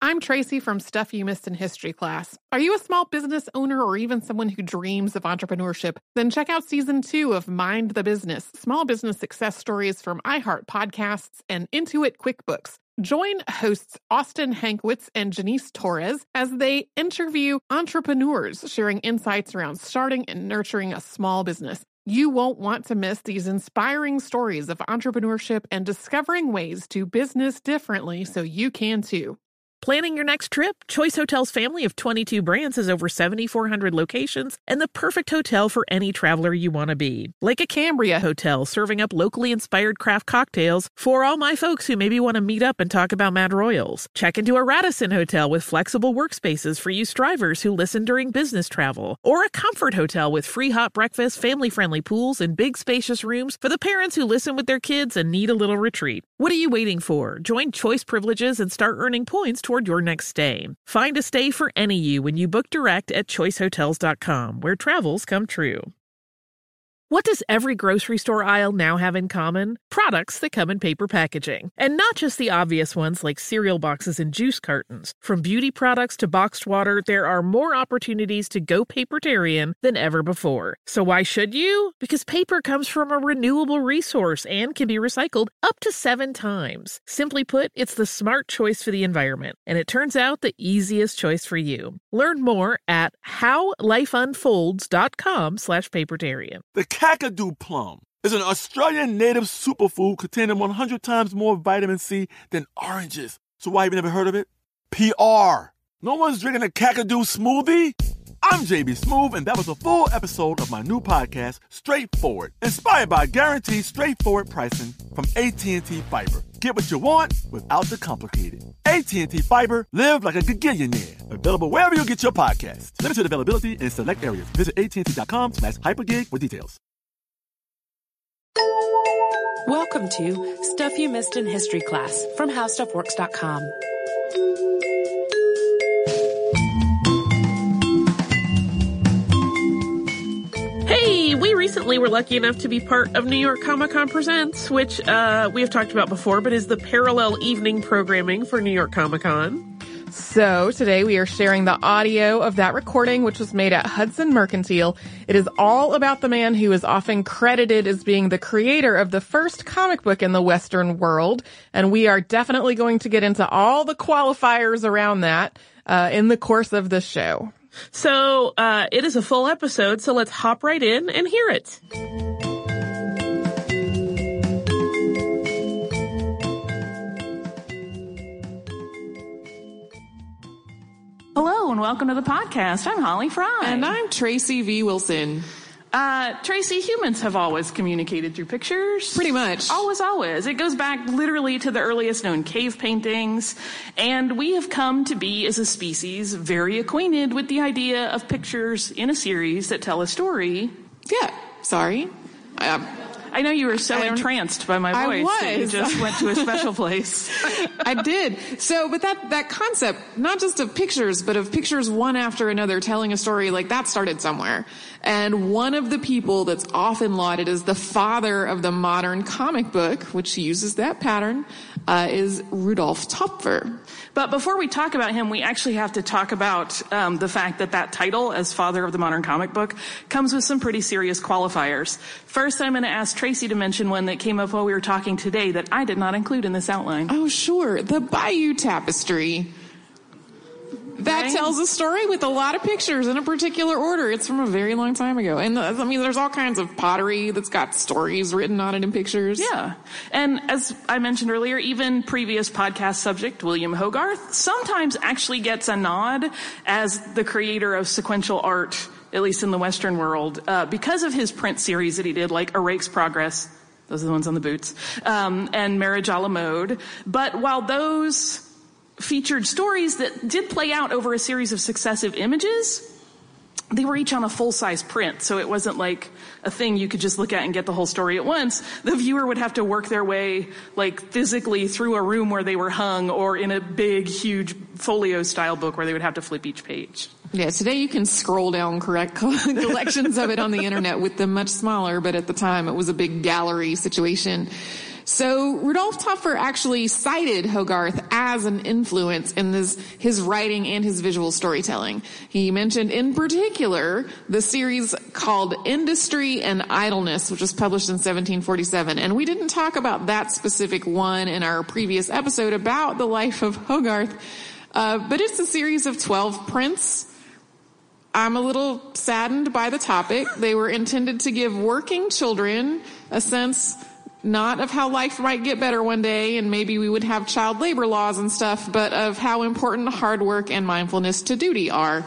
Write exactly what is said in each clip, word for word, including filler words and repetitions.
I'm Tracy from Stuff You Missed in History Class. Are you a small business owner or even someone who dreams of entrepreneurship? Then check out season two of Mind the Business, small business success stories from iHeart Podcasts and Intuit QuickBooks. Join hosts Austin Hankwitz and Janice Torres as they interview entrepreneurs sharing insights around starting and nurturing a small business. You won't want to miss these inspiring stories of entrepreneurship and discovering ways to business differently so you can too. Planning your next trip? Choice Hotels' family of twenty-two brands has over seven thousand four hundred locations and the perfect hotel for any traveler you want to be. Like a Cambria Hotel, serving up locally inspired craft cocktails for all my folks who maybe want to meet up and talk about Mad Royals. Check into a Radisson Hotel with flexible workspaces for you strivers who listen during business travel. Or a Comfort Hotel with free hot breakfast, family-friendly pools, and big spacious rooms for the parents who listen with their kids and need a little retreat. What are you waiting for? Join Choice Privileges and start earning points toward your next stay. Find a stay for any you when you book direct at choice hotels dot com, where travels come true. What does every grocery store aisle now have in common? Products that come in paper packaging. And not just the obvious ones like cereal boxes and juice cartons. From beauty products to boxed water, there are more opportunities to go papertarian than ever before. So why should you? Because paper comes from a renewable resource and can be recycled up to seven times. Simply put, it's the smart choice for the environment. And it turns out the easiest choice for you. Learn more at how life unfolds dot com slash papertarian. The Kakadu plum is an Australian native superfood containing one hundred times more vitamin C than oranges. So why have you never heard of it? P R. No one's drinking a Kakadu smoothie? I'm J B Smoove, and that was a full episode of my new podcast, Straightforward, inspired by guaranteed straightforward pricing from A T and T Fiber. Get what you want without the complicated. A T and T Fiber, live like a gigillionaire. Available wherever you get your podcasts. Limited availability in select areas. Visit A T and T dot com slash hypergig for details. Welcome to Stuff You Missed in History Class from how stuff works dot com. Hey, we recently were lucky enough to be part of New York Comic Con Presents, which uh, we have talked about before, but is the parallel evening programming for New York Comic Con. So today we are sharing the audio of that recording, which was made at Hudson Mercantile. It is all about the man who is often credited as being the creator of the first comic book in the Western world. And we are definitely going to get into all the qualifiers around that uh, in the course of the show. So uh, it is a full episode, so let's hop right in and hear it. Hello and welcome to the podcast. I'm Holly Fry. And I'm Tracy V. Wilson. Uh, Tracy, humans have always communicated through pictures. Pretty much. Always, always. It goes back literally to the earliest known cave paintings. And we have come to be, as a species, very acquainted with the idea of pictures in a series that tell a story. Yeah, sorry. I, I know you were so entranced by my voice I that you just went to a special place. I did. So, but that, that concept, not just of pictures, but of pictures one after another telling a story, like that started somewhere. And one of the people that's often lauded as the father of the modern comic book, which uses that pattern, uh, is Rudolf Topfer. But before we talk about him, we actually have to talk about um, the fact that that title, as father of the modern comic book, comes with some pretty serious qualifiers. First, I'm going to ask Tracy to mention one that came up while we were talking today that I did not include in this outline. Oh, sure. The Bayeux Tapestry. That Right. tells a story with a lot of pictures in a particular order. It's from a very long time ago. And uh, I mean, there's all kinds of pottery that's got stories written on it in pictures. Yeah. And as I mentioned earlier, even previous podcast subject, William Hogarth, sometimes actually gets a nod as the creator of sequential art, at least in the Western world, uh, because of his print series that he did, like A Rake's Progress. Those are the ones on the boots. Um, and Marriage a la Mode. But while those featured stories that did play out over a series of successive images, they were each on a full-size print, so it wasn't like a thing you could just look at and get the whole story at once. The viewer would have to work their way, like, physically through a room where they were hung, or in a big, huge folio-style book where they would have to flip each page. Yeah, today you can scroll down correct collections of it on the internet with them much smaller, but at the time it was a big gallery situation. So Rudolf Topfer actually cited Hogarth as an influence in this, his writing and his visual storytelling. He mentioned in particular the series called Industry and Idleness, which was published in seventeen forty-seven. And we didn't talk about that specific one in our previous episode about the life of Hogarth, uh, but it's a series of twelve prints. I'm a little saddened by the topic. They were intended to give working children a sense not of how life might get better one day and maybe we would have child labor laws and stuff, but of how important hard work and mindfulness to duty are.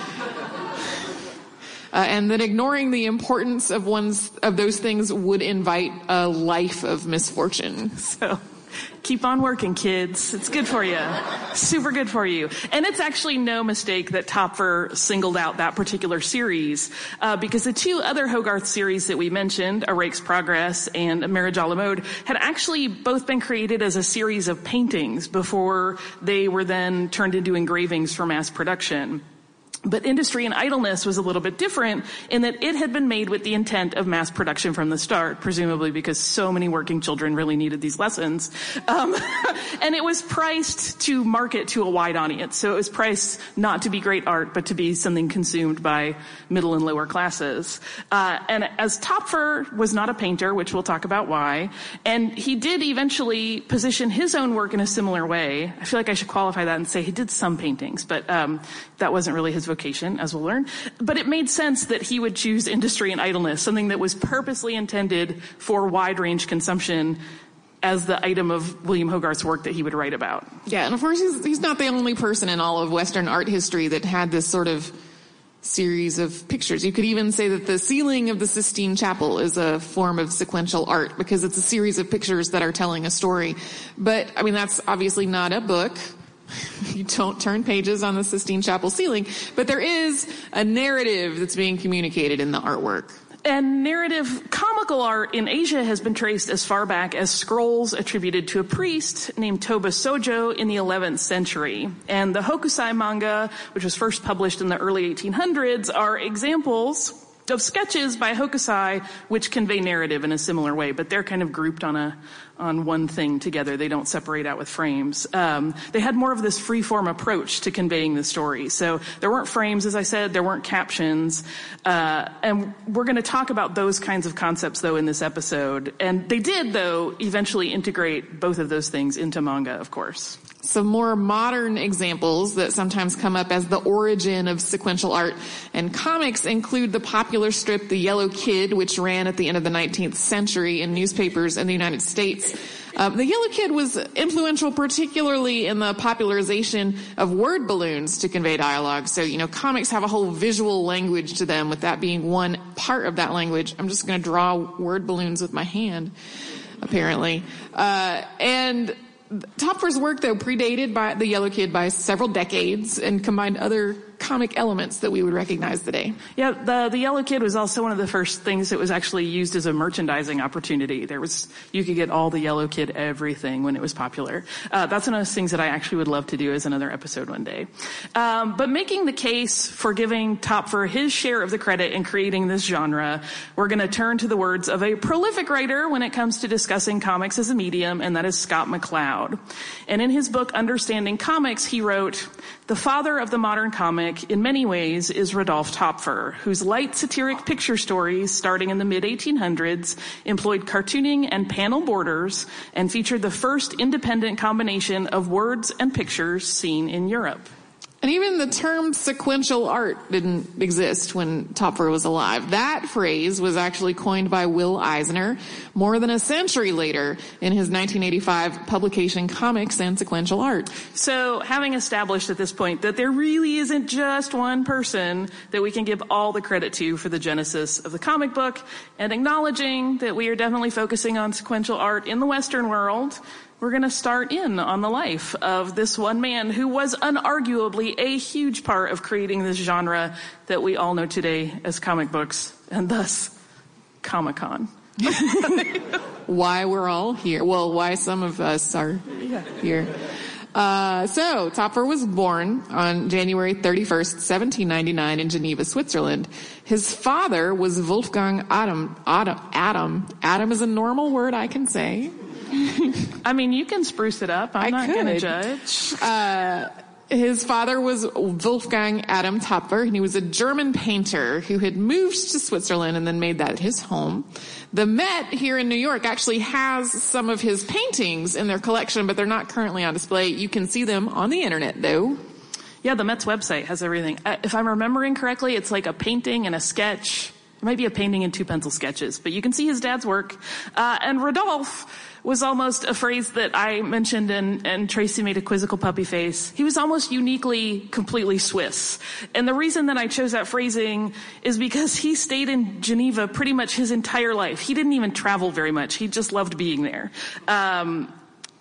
Uh, and that ignoring the importance of one's, of those things would invite a life of misfortune. So keep on working, kids. It's good for you. Super good for you. And it's actually no mistake that Topfer singled out that particular series, uh, because the two other Hogarth series that we mentioned, A Rake's Progress and Marriage à la Mode, had actually both been created as a series of paintings before they were then turned into engravings for mass production. But Industry and Idleness was a little bit different in that it had been made with the intent of mass production from the start, presumably because so many working children really needed these lessons. Um, and it was priced to market to a wide audience. So it was priced not to be great art, but to be something consumed by middle and lower classes. Uh, and as Topfer was not a painter, which we'll talk about why, and he did eventually position his own work in a similar way. I feel like I should qualify that and say he did some paintings, but um, that wasn't really his vocation, as we'll learn. But it made sense that he would choose Industry and Idleness, something that was purposely intended for wide-range consumption, as the item of William Hogarth's work that he would write about. Yeah, and of course he's, he's not the only person in all of Western art history that had this sort of series of pictures. You could even say that the ceiling of the Sistine Chapel is a form of sequential art because it's a series of pictures that are telling a story. But, I mean, that's obviously not a book. You don't turn pages on the Sistine Chapel ceiling, but there is a narrative that's being communicated in the artwork. And narrative comical art in Asia has been traced as far back as scrolls attributed to a priest named Toba Sojo in the eleventh century. And the Hokusai manga, which was first published in the early eighteen hundreds, are examples of sketches by Hokusai which convey narrative in a similar way, but they're kind of grouped on a on one thing together. They don't separate out with frames. Um, they had more of this free-form approach to conveying the story. So there weren't frames, as I said, there weren't captions. Uh, and we're going to talk about those kinds of concepts, though, in this episode. And they did, though, eventually integrate both of those things into manga, of course. Some more modern examples that sometimes come up as the origin of sequential art and comics include the popular strip The Yellow Kid, which ran at the end of the nineteenth century in newspapers in the United States. Uh, the Yellow Kid was influential particularly in the popularization of word balloons to convey dialogue. So, you know, comics have a whole visual language to them, with that being one part of that language. I'm just going to draw word balloons with my hand, apparently. Uh, and Topfer's work, though, predated by The Yellow Kid by several decades and combined other comic elements that we would recognize today. Yeah, the the Yellow Kid was also one of the first things that was actually used as a merchandising opportunity. There was, you could get all the Yellow Kid everything when it was popular. Uh, that's one of those things that I actually would love to do as another episode one day. Um, but making the case for giving Topfer his share of the credit in creating this genre, we're going to turn to the words of a prolific writer when it comes to discussing comics as a medium, and that is Scott McCloud. And in his book, Understanding Comics, he wrote, "The father of the modern comic, in many ways, is Rudolf Topfer, whose light satiric picture stories, starting in the mid eighteen hundreds, employed cartooning and panel borders and featured the first independent combination of words and pictures seen in Europe." And even the term sequential art didn't exist when Topfer was alive. That phrase was actually coined by Will Eisner more than a century later in his nineteen eighty-five publication Comics and Sequential Art. So having established at this point that there really isn't just one person that we can give all the credit to for the genesis of the comic book, and acknowledging that we are definitely focusing on sequential art in the Western world, we're going to start in on the life of this one man who was unarguably a huge part of creating this genre that we all know today as comic books, and thus Comic-Con. Why we're all here. Well, why some of us are yeah. here. Uh, so, Topfer was born on January thirty-first, seventeen ninety-nine in Geneva, Switzerland. His father was Wolfgang Adam. Adam. Adam. Adam is a normal word I can say. I mean, you can spruce it up. I'm I not could. going to judge. Uh, his father was Wolfgang Adam Töpfer, and he was a German painter who had moved to Switzerland and then made that his home. The Met here in New York actually has some of his paintings in their collection, but they're not currently on display. You can see them on the internet, though. Yeah, the Met's website has everything. Uh, if I'm remembering correctly, it's like a painting and a sketch. It might be a painting and two pencil sketches, but you can see his dad's work. Uh, and Rodolphe was almost a phrase that I mentioned, and, and Tracy made a quizzical puppy face. He was almost uniquely, completely Swiss. And the reason that I chose that phrasing is because he stayed in Geneva pretty much his entire life. He didn't even travel very much. He just loved being there. Um,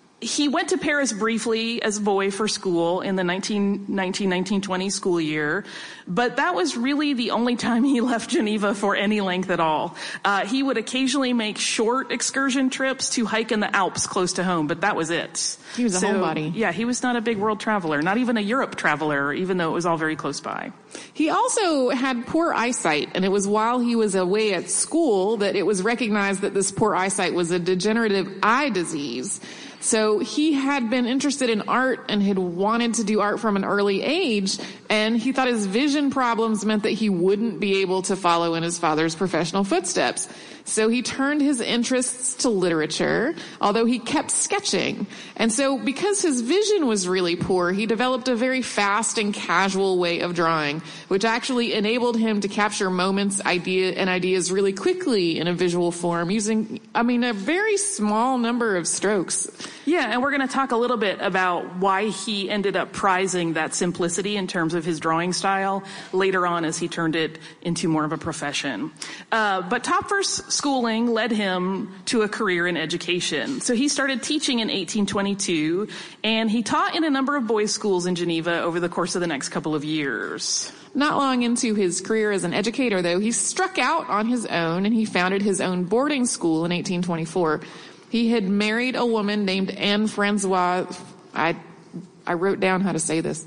He went to Paris briefly as a boy for school in the nineteen nineteen, nineteen twenty school year, but that was really the only time he left Geneva for any length at all. Uh, he would occasionally make short excursion trips to hike in the Alps close to home, but that was it. He was a so, homebody. Yeah, he was not a big world traveler, not even a Europe traveler, even though it was all very close by. He also had poor eyesight, and it was while he was away at school that it was recognized that this poor eyesight was a degenerative eye disease. So he had been interested in art and had wanted to do art from an early age, and he thought his vision problems meant that he wouldn't be able to follow in his father's professional footsteps. So he turned his interests to literature, although he kept sketching. And so because his vision was really poor, he developed a very fast and casual way of drawing, which actually enabled him to capture moments, idea, and ideas really quickly in a visual form using, I mean, a very small number of strokes. Yeah, and we're going to talk a little bit about why he ended up prizing that simplicity in terms of his drawing style later on as he turned it into more of a profession. Uh, but Töpfer's schooling led him to a career in education. So he started teaching in eighteen twenty-two, and he taught in a number of boys' schools in Geneva over the course of the next couple of years. Not long into his career as an educator, though, he struck out on his own, and he founded his own boarding school in eighteen twenty-four. He had married a woman named Anne Francoise. I, I wrote down how to say this.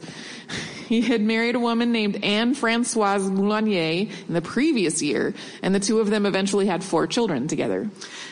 He had married a woman named Anne Francoise Moulinier in the previous year, and the two of them eventually had four children together.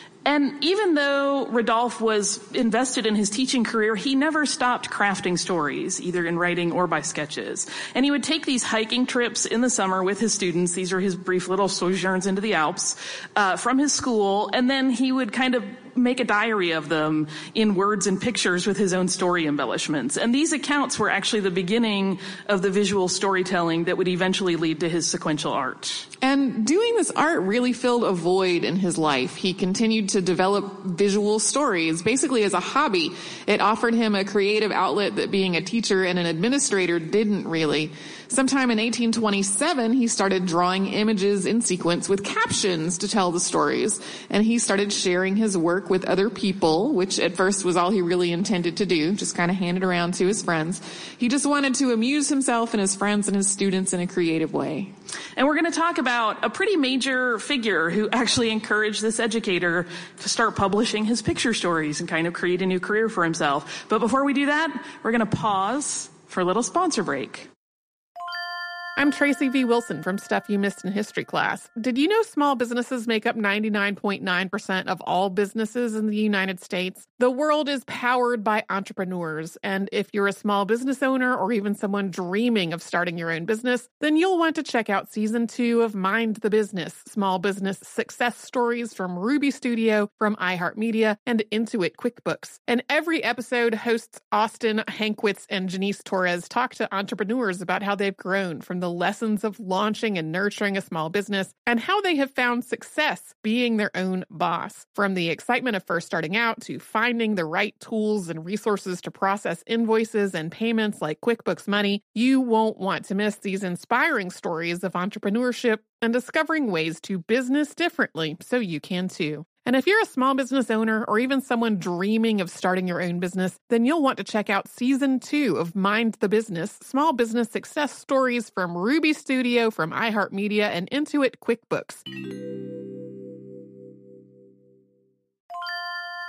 And even though Rodolphe was invested in his teaching career, he never stopped crafting stories, either in writing or by sketches. And he would take these hiking trips in the summer with his students. These are his brief little sojourns into the Alps, uh, from his school. And then he would kind of make a diary of them in words and pictures with his own story embellishments. And these accounts were actually the beginning of the visual storytelling that would eventually lead to his sequential art. And doing this art really filled a void in his life. He continued to develop visual stories, basically as a hobby. It offered him a creative outlet that being a teacher and an administrator didn't really. Sometime in eighteen twenty-seven, he started drawing images in sequence with captions to tell the stories. And he started sharing his work with other people, which at first was all he really intended to do, just kind of hand it around to his friends. He just wanted to amuse himself and his friends and his students in a creative way. And we're going to talk about a pretty major figure who actually encouraged this educator to start publishing his picture stories and kind of create a new career for himself. But before we do that, we're going to pause for a little sponsor break. I'm Tracy V. Wilson from Stuff You Missed in History Class. Did you know small businesses make up ninety-nine point nine percent of all businesses in the United States? The world is powered by entrepreneurs, and if you're a small business owner or even someone dreaming of starting your own business, then you'll want to check out Season two of Mind the Business, Small Business Success Stories from Ruby Studio, from iHeartMedia, and Intuit QuickBooks. And every episode, hosts Austin Hankwitz and Janice Torres talk to entrepreneurs about how they've grown from the lessons of launching and nurturing a small business and how they have found success being their own boss. From the excitement of first starting out to finding the right tools and resources to process invoices and payments like QuickBooks Money, you won't want to miss these inspiring stories of entrepreneurship and discovering ways to business differently so you can too. And if you're a small business owner or even someone dreaming of starting your own business, then you'll want to check out Season two of Mind the Business, Small Business Success Stories from Ruby Studio, from iHeartMedia, and Intuit QuickBooks.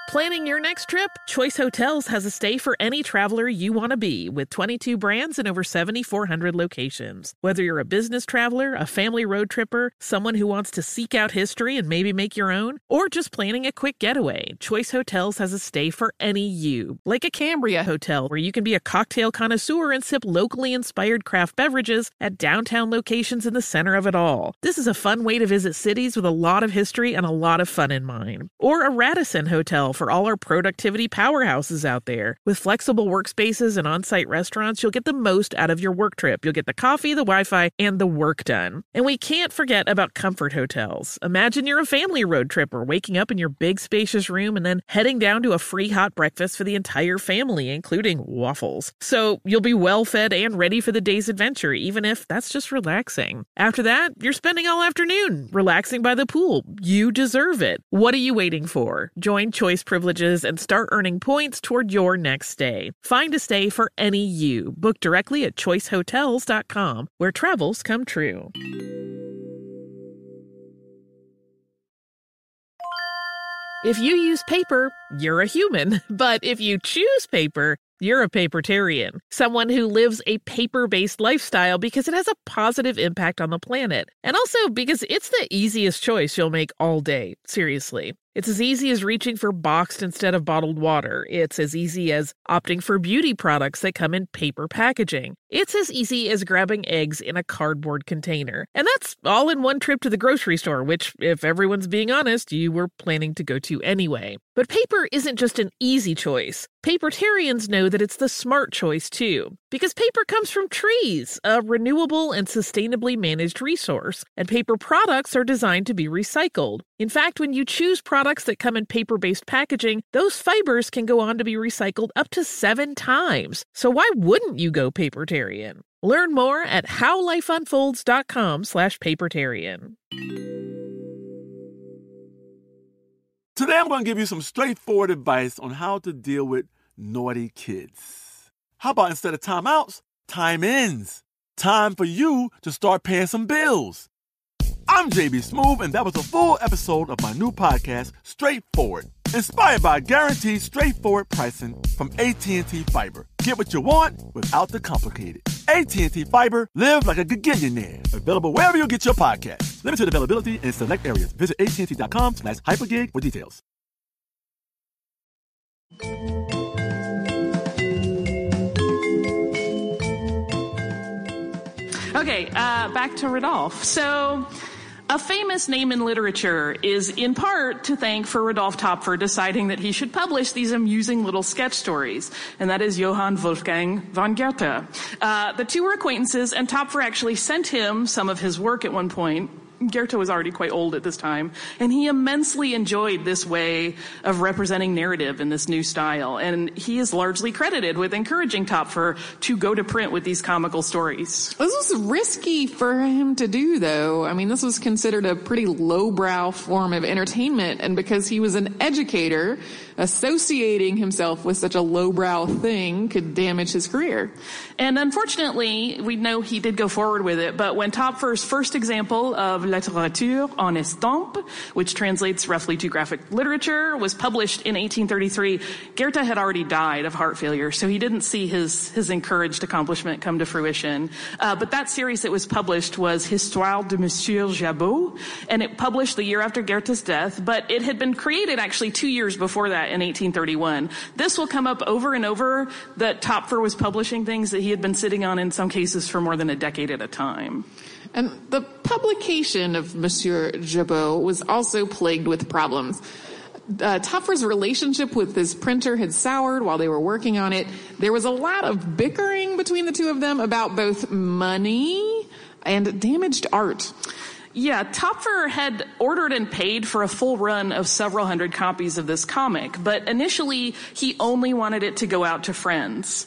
Planning your next trip? Choice Hotels has a stay for any traveler you want to be, with twenty-two brands and over seventy-four hundred locations. Whether you're a business traveler, a family road tripper, someone who wants to seek out history and maybe make your own, or just planning a quick getaway, Choice Hotels has a stay for any you. Like a Cambria Hotel, where you can be a cocktail connoisseur and sip locally inspired craft beverages at downtown locations in the center of it all. This is a fun way to visit cities with a lot of history and a lot of fun in mind. Or a Radisson Hotel for all our productivity powerhouses out there. With flexible workspaces and on-site restaurants, you'll get the most out of your work trip. You'll get the coffee, the Wi-Fi, and the work done. And we can't forget about Comfort Hotels. Imagine you're a family road tripper waking up in your big spacious room and then heading down to a free hot breakfast for the entire family, including waffles. So you'll be well fed and ready for the day's adventure, even if that's just relaxing. After that, you're spending all afternoon relaxing by the pool. You deserve it. What are you waiting for? Join Choice Privileges and start earning points toward your next stay. Find a stay for any you. Book directly at choice hotels dot com, where travels come true. If you use paper, you're a human. But if you choose paper, you're a papertarian, someone who lives a paper-based lifestyle because it has a positive impact on the planet. And also because it's the easiest choice you'll make all day. Seriously. It's as easy as reaching for boxed instead of bottled water. It's as easy as opting for beauty products that come in paper packaging. It's as easy as grabbing eggs in a cardboard container. And that's all in one trip to the grocery store, which, if everyone's being honest, you were planning to go to anyway. But paper isn't just an easy choice. Papertarians know that it's the smart choice, too. Because paper comes from trees, a renewable and sustainably managed resource. And paper products are designed to be recycled. In fact, when you choose products that come in paper-based packaging, those fibers can go on to be recycled up to seven times. So why wouldn't you go papertarian? Learn more at howlifeunfolds.com slash papertarian. Today I'm going to give you some straightforward advice on how to deal with naughty kids. How about instead of timeouts, time-ins? Time for you to start paying some bills. I'm J B Smoove, and that was a full episode of my new podcast, Straightforward, inspired by guaranteed straightforward pricing from A T and T Fiber. Get what you want without the complicated. A T and T Fiber, live like a gigillionaire. Available wherever you get your podcasts. Limited availability in select areas. Visit att.com slash hypergig for details. Okay, uh, back to Rodolphe. So, a famous name in literature is in part to thank for Rodolphe Töpffer deciding that he should publish these amusing little sketch stories, and that is Johann Wolfgang von Goethe. Uh, the two were acquaintances, and Töpffer actually sent him some of his work at one point. Goethe was already quite old at this time, and he immensely enjoyed this way of representing narrative in this new style, and he is largely credited with encouraging Töpffer to go to print with these comical stories. This was risky for him to do, though. I mean, this was considered a pretty lowbrow form of entertainment, and because he was an educator, associating himself with such a lowbrow thing could damage his career. And unfortunately, we know he did go forward with it, but when Töpffer's first example of littérature en estampes, which translates roughly to graphic literature, was published in eighteen thirty-three, Goethe had already died of heart failure, so he didn't see his, his encouraged accomplishment come to fruition. Uh, but that series that was published was Histoire de Monsieur Jabot, and it published the year after Goethe's death, but it had been created actually two years before that in eighteen thirty-one. This will come up over and over, that Töpffer was publishing things that he had been sitting on in some cases for more than a decade at a time. And the publication of Monsieur Jabot was also plagued with problems. Uh, Töpffer's relationship with his printer had soured while they were working on it. There was a lot of bickering between the two of them about both money and damaged art. Yeah, Töpffer had ordered and paid for a full run of several hundred copies of this comic, but initially he only wanted it to go out to friends.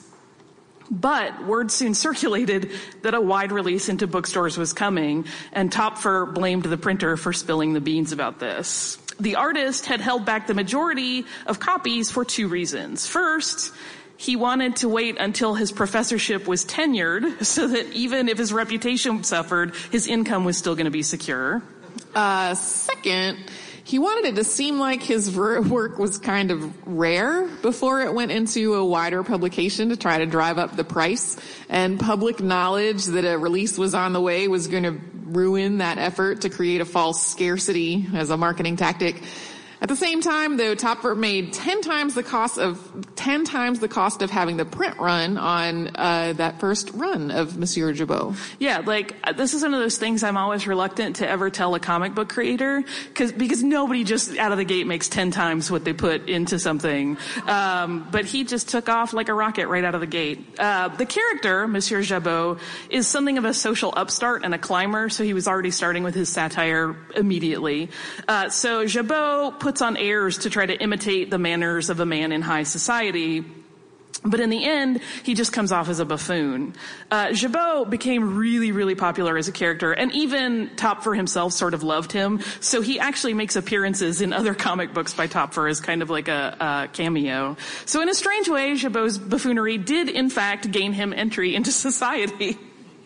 But word soon circulated that a wide release into bookstores was coming, and Töpffer blamed the printer for spilling the beans about this. The artist had held back the majority of copies for two reasons. First, he wanted to wait until his professorship was tenured so that even if his reputation suffered, his income was still going to be secure. Uh, second, He wanted it to seem like his work was kind of rare before it went into a wider publication to try to drive up the price. And public knowledge that a release was on the way was going to ruin that effort to create a false scarcity as a marketing tactic. At the same time, though, Topfer made ten times the cost of ten times the cost of having the print run on uh, that first run of Monsieur Jabot. Yeah, like this is one of those things I'm always reluctant to ever tell a comic book creator, because because nobody just out of the gate makes ten times what they put into something. Um, but he just took off like a rocket right out of the gate. Uh, the character, Monsieur Jabot, is something of a social upstart and a climber, so he was already starting with his satire immediately. Uh, so Jabot put on airs to try to imitate the manners of a man in high society. But in the end, he just comes off as a buffoon. Uh, Jabot became really, really popular as a character, and even Topfer himself sort of loved him. So he actually makes appearances in other comic books by Topfer as kind of like a, a cameo. So in a strange way, Jabot's buffoonery did, in fact, gain him entry into society.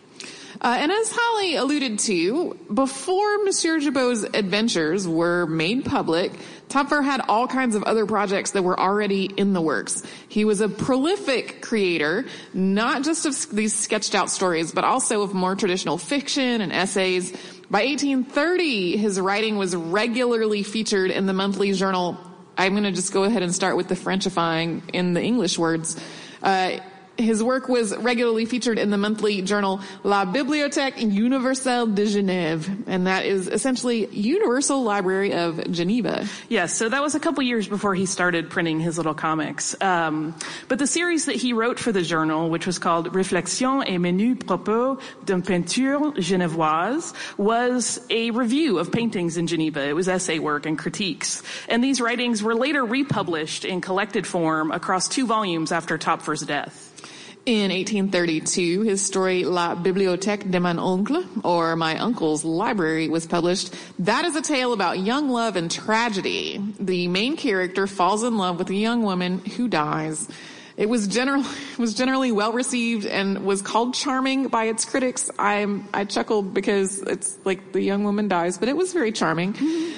Uh, and as Holly alluded to, before Monsieur Jabot's adventures were made public, Topfer had all kinds of other projects that were already in the works. He was a prolific creator, not just of these sketched out stories, but also of more traditional fiction and essays. By eighteen thirty, his writing was regularly featured in the monthly journal. I'm going to just go ahead and start with the Frenchifying in the English words. Uh, His work was regularly featured in the monthly journal La Bibliothèque Universelle de Genève, and that is essentially Universal Library of Geneva. Yes, so that was a couple years before he started printing his little comics. Um, but the series that he wrote for the journal, which was called Réflexions et menus propos d'une peinture genevoise, was a review of paintings in Geneva. It was essay work and critiques. And these writings were later republished in collected form across two volumes after Topfer's death. In eighteen thirty-two, his story La Bibliothèque de mon oncle, or My Uncle's Library, was published. That is a tale about young love and tragedy. The main character falls in love with a young woman who dies. It was generally was generally well received and was called charming by its critics. I I chuckled because it's like the young woman dies, but it was very charming.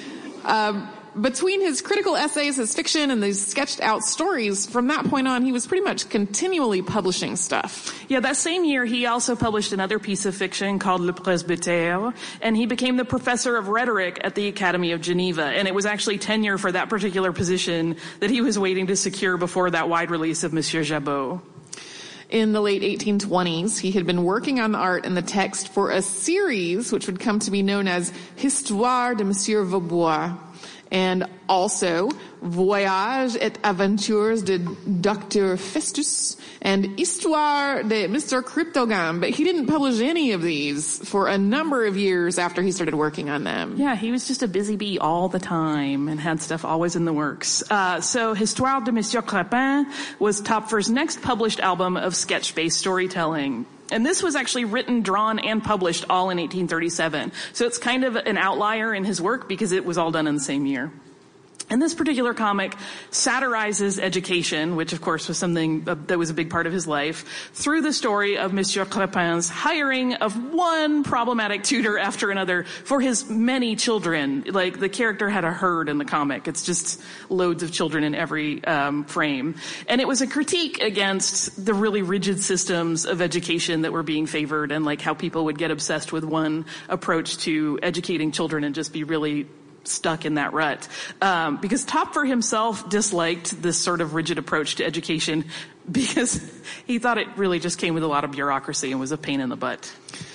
Um, Between his critical essays, his fiction, and these sketched out stories, from that point on, he was pretty much continually publishing stuff. Yeah, that same year, he also published another piece of fiction called Le Presbytère, and he became the professor of rhetoric at the Academy of Geneva. And it was actually tenure for that particular position that he was waiting to secure before that wide release of Monsieur Jabot. In the late eighteen twenties, he had been working on the art and the text for a series which would come to be known as Histoire de Monsieur Vaubois, and also Voyage et Aventures de Docteur Festus and Histoire de Mister Cryptogame. But he didn't publish any of these for a number of years after he started working on them. Yeah, he was just a busy bee all the time and had stuff always in the works. Uh, so Histoire de Monsieur Crépin was Topfer's next published album of sketch-based storytelling. And this was actually written, drawn, and published all in eighteen thirty-seven. So it's kind of an outlier in his work because it was all done in the same year. And this particular comic satirizes education, which of course was something that was a big part of his life, through the story of Monsieur Crépin's hiring of one problematic tutor after another for his many children. Like, the character had a herd in the comic. It's just loads of children in every um, frame. And it was a critique against the really rigid systems of education that were being favored, and like how people would get obsessed with one approach to educating children and just be really stuck in that rut. Um, because Topfer himself disliked this sort of rigid approach to education because he thought it really just came with a lot of bureaucracy and was a pain in the butt.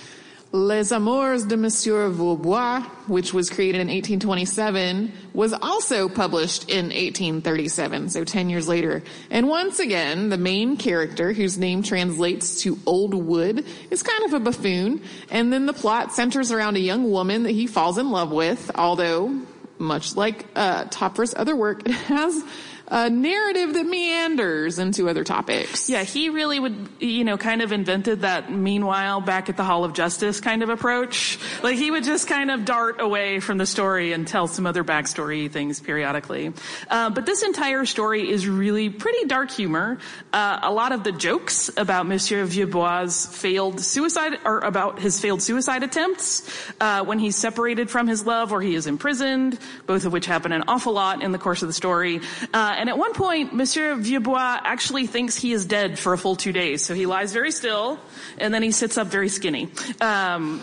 Les Amours de Monsieur Vaubois, which was created in eighteen twenty-seven, was also published in eighteen thirty-seven, so ten years later. And once again, the main character, whose name translates to Old Wood, is kind of a buffoon. And then the plot centers around a young woman that he falls in love with, although, much like uh, Topfer's other work, it has a narrative that meanders into other topics. Yeah, he really would, you know, kind of invented that meanwhile back at the Hall of Justice kind of approach. Like, he would just kind of dart away from the story and tell some other backstory things periodically. Uh, but this entire story is really pretty dark humor. Uh, a lot of the jokes about Monsieur Vieuxbois' failed suicide, or about his failed suicide attempts, uh, when he's separated from his love or he is imprisoned, both of which happen an awful lot in the course of the story. Uh, and at one point, Monsieur Vieuxbois actually thinks he is dead for a full two days. So he lies very still, and then he sits up very skinny. Um,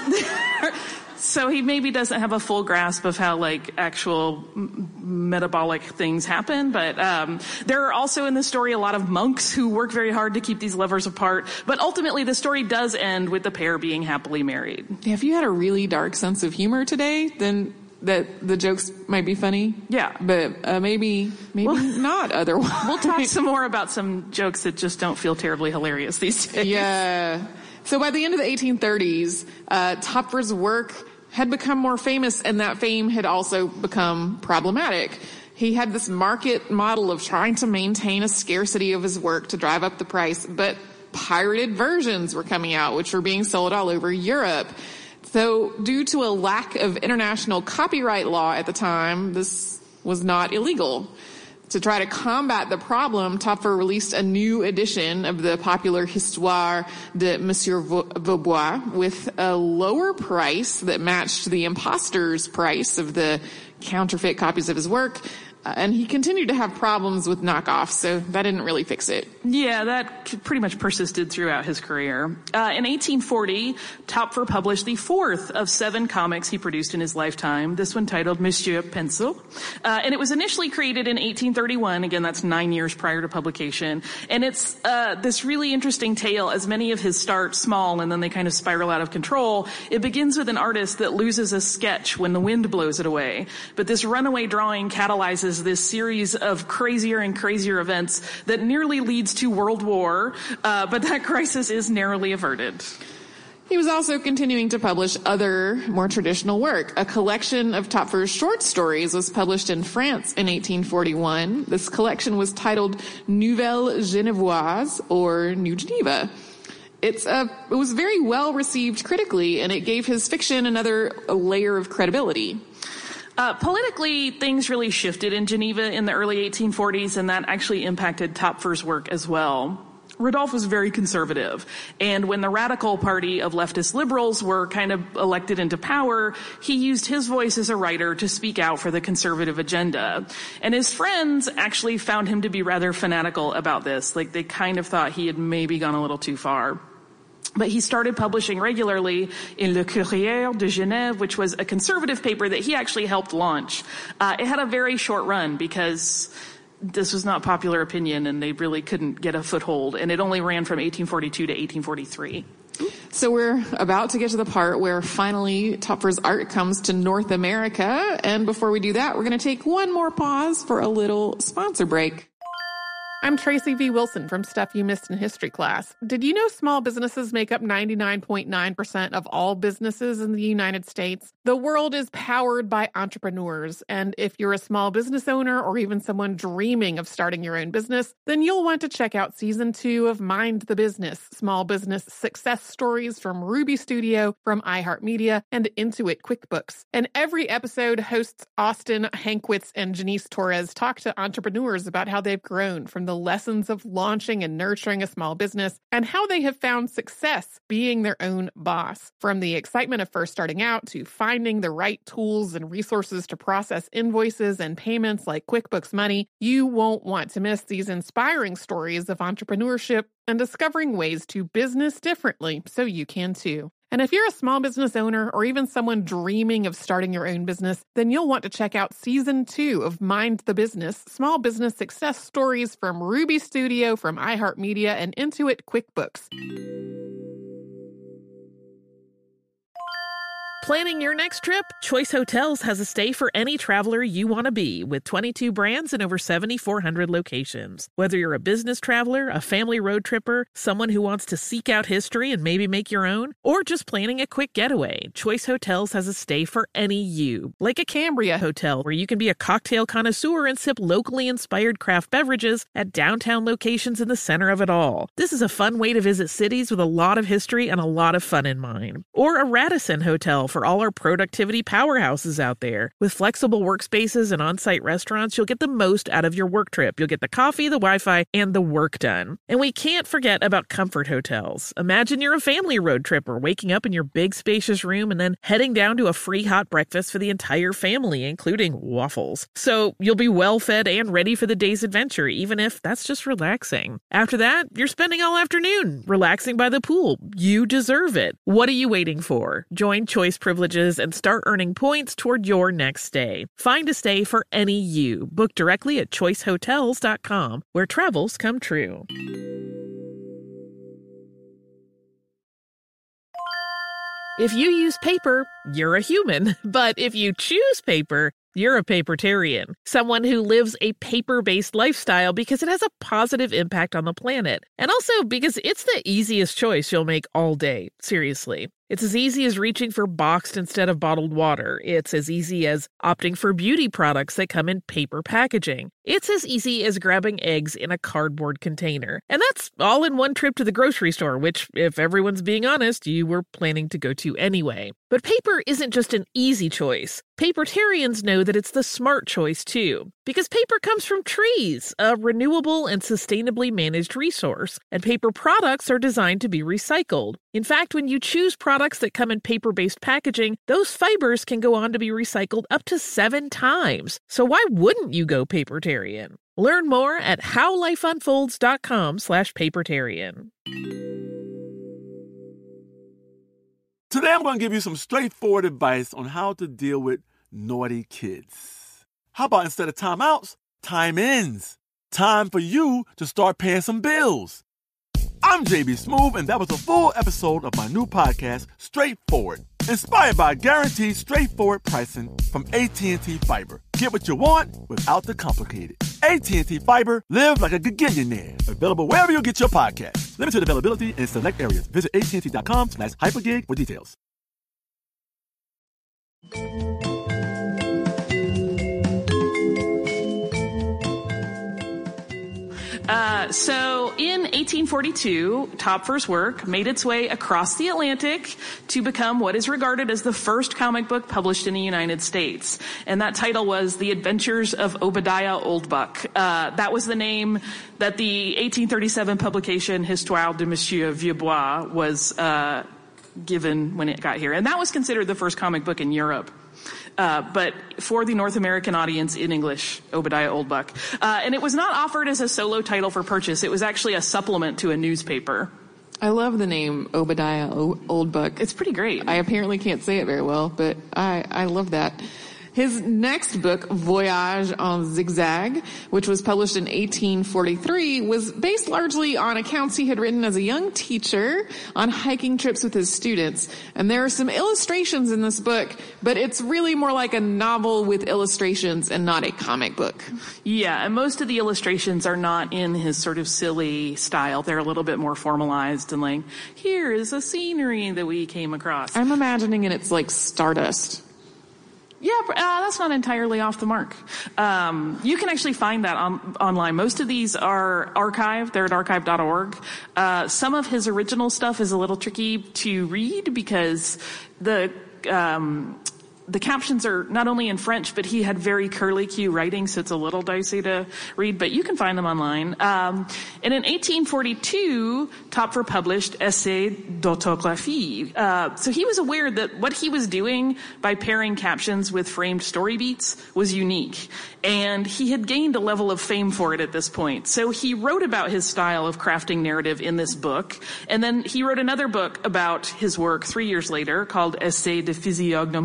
So he maybe doesn't have a full grasp of how, like, actual m- metabolic things happen. But um, there are also in the story a lot of monks who work very hard to keep these lovers apart. But ultimately, the story does end with the pair being happily married. If you had a really dark sense of humor today, then that the jokes might be funny. Yeah. But uh, maybe maybe well, not otherwise. We'll talk some more about some jokes that just don't feel terribly hilarious these days. Yeah. So by the end of the eighteen thirties, uh, Töpfer's work had become more famous, and that fame had also become problematic. He had this market model of trying to maintain a scarcity of his work to drive up the price, but pirated versions were coming out, which were being sold all over Europe. So due to a lack of international copyright law at the time, this was not illegal. To try to combat the problem, Töpfer released a new edition of the popular Histoire de Monsieur Vieuxbois with a lower price that matched the impostor's price of the counterfeit copies of his work. Uh, and he continued to have problems with knockoffs, so that didn't really fix it. Yeah, that pretty much persisted throughout his career. Uh, in eighteen forty, Töpfer published the fourth of seven comics he produced in his lifetime, this one titled Monsieur Pencil. Uh, and it was initially created in eighteen thirty-one. Again, that's nine years prior to publication. And it's uh, this really interesting tale, as many of his start small and then they kind of spiral out of control. It begins with an artist that loses a sketch when the wind blows it away. But this runaway drawing catalyzes this series of crazier and crazier events that nearly leads to World War, uh, but that crisis is narrowly averted. He was also continuing to publish other, more traditional work. A collection of Töpfer's short stories was published in France in eighteen forty-one. This collection was titled Nouvelle Genevoise, or New Geneva. It's a, it was very well received critically, and it gave his fiction another layer of credibility. Uh, politically, things really shifted in Geneva in the early eighteen forties, and that actually impacted Töpfer's work as well. Rodolphe was very conservative, and when the radical party of leftist liberals were kind of elected into power, he used his voice as a writer to speak out for the conservative agenda. And his friends actually found him to be rather fanatical about this. Like, they kind of thought he had maybe gone a little too far. But he started publishing regularly in Le Courrier de Genève, which was a conservative paper that he actually helped launch. Uh, it had a very short run because this was not popular opinion and they really couldn't get a foothold. And it only ran from eighteen forty-two to eighteen forty-three. So we're about to get to the part where finally Töpfer's art comes to North America. And before we do that, we're going to take one more pause for a little sponsor break. I'm Tracy V. Wilson from Stuff You Missed in History Class. Did you know small businesses make up ninety-nine point nine percent of all businesses in the United States? The world is powered by entrepreneurs, and if you're a small business owner or even someone dreaming of starting your own business, then you'll want to check out Season two of Mind the Business, Small Business Success Stories from Ruby Studio, from iHeartMedia, and Intuit QuickBooks. And every episode, hosts Austin Hankwitz and Janice Torres talk to entrepreneurs about how they've grown from the lessons of launching and nurturing a small business and how they have found success being their own boss. From the excitement of first starting out to finding the right tools and resources to process invoices and payments like QuickBooks Money, you won't want to miss these inspiring stories of entrepreneurship and discovering ways to business differently so you can too. And if you're a small business owner or even someone dreaming of starting your own business, then you'll want to check out Season two of Mind the Business, Small Business Success Stories from Ruby Studio, from iHeartMedia, and Intuit QuickBooks. Planning your next trip? Choice Hotels has a stay for any traveler you want to be, with twenty-two brands and over seventy-four hundred locations. Whether you're a business traveler, a family road tripper, someone who wants to seek out history and maybe make your own, or just planning a quick getaway, Choice Hotels has a stay for any you. Like a Cambria Hotel, where you can be a cocktail connoisseur and sip locally inspired craft beverages at downtown locations in the center of it all. This is a fun way to visit cities with a lot of history and a lot of fun in mind. Or a Radisson Hotel for all our productivity powerhouses out there. With flexible workspaces and on-site restaurants, you'll get the most out of your work trip. You'll get the coffee, the Wi-Fi, and the work done. And we can't forget about Comfort Hotels. Imagine you're a family road tripper, waking up in your big spacious room and then heading down to a free hot breakfast for the entire family, including waffles. So you'll be well fed and ready for the day's adventure, even if that's just relaxing. After that, you're spending all afternoon relaxing by the pool. You deserve it. What are you waiting for? Join Choice Privileges and start earning points toward your next stay. Find a stay for any you. Book directly at choice hotels dot com, where travels come true. If you use paper, you're a human. But if you choose paper, you're a papertarian, someone who lives a paper-based lifestyle because it has a positive impact on the planet. And also because it's the easiest choice you'll make all day. Seriously. It's as easy as reaching for boxed instead of bottled water. It's as easy as opting for beauty products that come in paper packaging. It's as easy as grabbing eggs in a cardboard container. And that's all in one trip to the grocery store, which, if everyone's being honest, you were planning to go to anyway. But paper isn't just an easy choice. Papertarians know that it's the smart choice, too. Because paper comes from trees, a renewable and sustainably managed resource. And paper products are designed to be recycled. In fact, when you choose products that come in paper-based packaging, those fibers can go on to be recycled up to seven times. So why wouldn't you go papertarian? Learn more at howlifeunfolds.com slash papertarian. Today I'm going to give you some straightforward advice on how to deal with naughty kids. How about instead of timeouts, time-ins? Time for you to start paying some bills. I'm J B Smoove, and that was a full episode of my new podcast, Straightforward, inspired by guaranteed straightforward pricing from A T and T Fiber. Get what you want without the complicated. A T and T Fiber, live like a gigillionaire. Available wherever you get your podcast. Limited availability in select areas. Visit A T and T dot com slash hypergig for details. Uh, so in eighteen forty-two, Topfer's work made its way across the Atlantic to become what is regarded as the first comic book published in the United States. And that title was The Adventures of Obadiah Oldbuck. Uh, that was the name that the eighteen thirty-seven publication Histoire de Monsieur Vieuxbois was uh, given when it got here. And that was considered the first comic book in Europe. Uh, but for the North American audience in English, Obadiah Oldbuck. Uh, and it was not offered as a solo title for purchase. It was actually a supplement to a newspaper. I love the name Obadiah o- Oldbuck. It's pretty great. I apparently can't say it very well, but I, I love that. His next book, Voyage en Zigzag, which was published in eighteen forty-three, was based largely on accounts he had written as a young teacher on hiking trips with his students. And there are some illustrations in this book, but it's really more like a novel with illustrations and not a comic book. Yeah, and most of the illustrations are not in his sort of silly style. They're a little bit more formalized and like, here is a scenery that we came across. I'm imagining it, it's like Stardust. Yeah, uh, that's not entirely off the mark. Um, you can actually find that on, online. Most of these are archived. They're at archive dot org. Uh, some of his original stuff is a little tricky to read because the um, the captions are not only in French, but he had very curly-Q writing, so it's a little dicey to read, but you can find them online. Um, and in eighteen forty-two, Topfer published Essai d'autographie. Uh, so he was aware that what he was doing by pairing captions with framed story beats was unique. And he had gained a level of fame for it at this point. So he wrote about his style of crafting narrative in this book. And then he wrote another book about his work three years later called Essai de physiognomonie.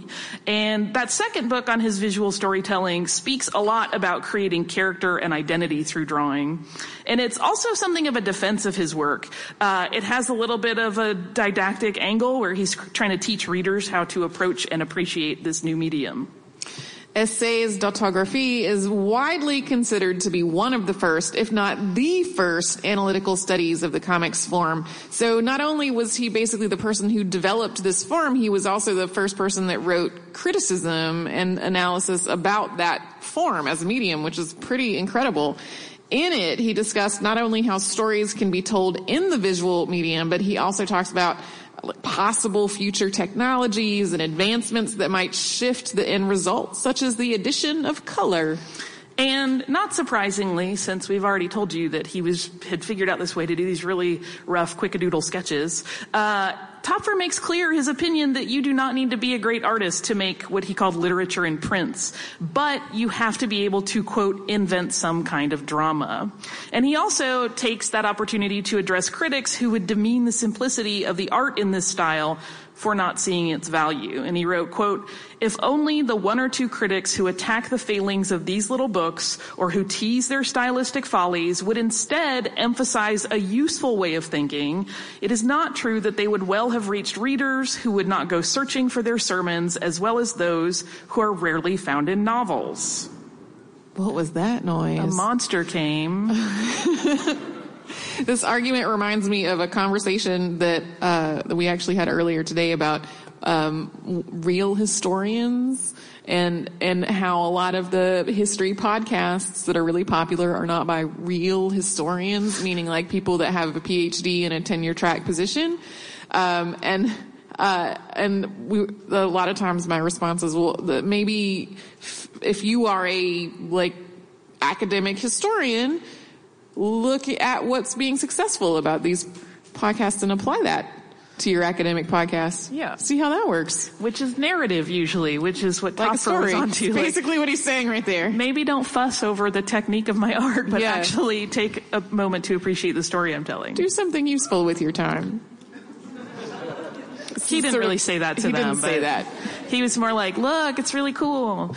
And that second book on his visual storytelling speaks a lot about creating character and identity through drawing. And it's also something of a defense of his work. Uh, it has a little bit of a didactic angle where he's trying to teach readers how to approach and appreciate this new medium. Essays d'autographie is widely considered to be one of the first, if not the first, analytical studies of the comics form. So not only was he basically the person who developed this form, he was also the first person that wrote criticism and analysis about that form as a medium, which is pretty incredible. In it, he discussed not only how stories can be told in the visual medium, but he also talks about possible future technologies and advancements that might shift the end result, such as the addition of color. And not surprisingly, since we've already told you that he was had figured out this way to do these really rough quickadoodle sketches, uh, Topfer makes clear his opinion that you do not need to be a great artist to make what he called literature in prints, but you have to be able to, quote, invent some kind of drama. And he also takes that opportunity to address critics who would demean the simplicity of the art in this style for not seeing its value. And he wrote, quote, "If only the one or two critics who attack the failings of these little books or who tease their stylistic follies would instead emphasize a useful way of thinking, it is not true that they would well have reached readers who would not go searching for their sermons as well as those who are rarely found in novels." What was that noise? A monster came. This argument reminds me of a conversation that uh, that we actually had earlier today about um, real historians and and how a lot of the history podcasts that are really popular are not by real historians, meaning like people that have a P H D in a tenure track position. Um, and uh, and we, a lot of times my response is, well, the, maybe if you are a like academic historian, look at what's being successful about these podcasts and apply that to your academic podcast. Yeah. See how that works. Which is narrative usually, which is what like Topfer was onto. It's basically like, what he's saying right there. Maybe don't fuss over the technique of my art, but yeah. actually take a moment to appreciate the story I'm telling. Do something useful with your time. He didn't really say that to he them. He didn't say that. He was more like, look, it's really cool.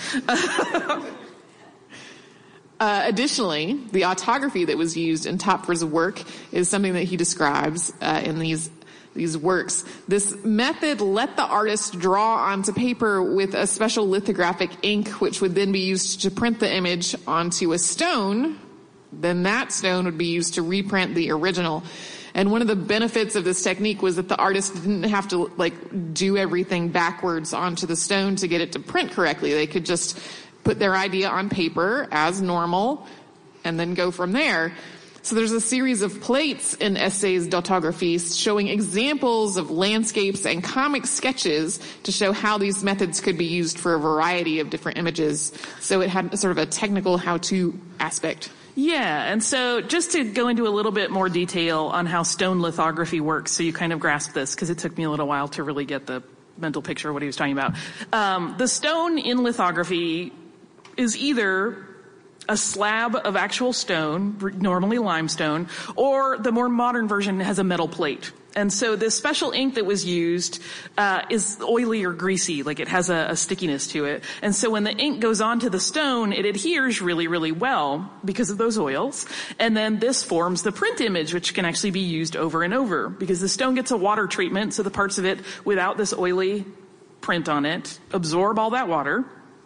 Uh, additionally, the autography that was used in Topfer's work is something that he describes uh, in these these works. This method let the artist draw onto paper with a special lithographic ink, which would then be used to print the image onto a stone. Then that stone would be used to reprint the original. And one of the benefits of this technique was that the artist didn't have to like do everything backwards onto the stone to get it to print correctly. They could just put their idea on paper as normal and then go from there. So there's a series of plates in Essays d'autographie showing examples of landscapes and comic sketches to show how these methods could be used for a variety of different images. So it had sort of a technical how-to aspect. Yeah, and so just to go into a little bit more detail on how stone lithography works, so you kind of grasp this, because it took me a little while to really get the mental picture of what he was talking about. Um, the stone in lithography is either a slab of actual stone, normally limestone, or the more modern version has a metal plate. And so this special ink that was used uh is oily or greasy, like it has a, a stickiness to it. And so when the ink goes onto the stone, it adheres really, really well because of those oils. And then this forms the print image, which can actually be used over and over because the stone gets a water treatment, so the parts of it without this oily print on it absorb all that water.